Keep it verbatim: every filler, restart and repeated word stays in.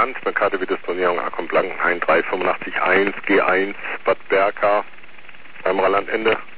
Land, Mercate Stornierung, Akon Blankenhain drei fünf acht eins, G eins, Bad Berka, Weimarer Landende.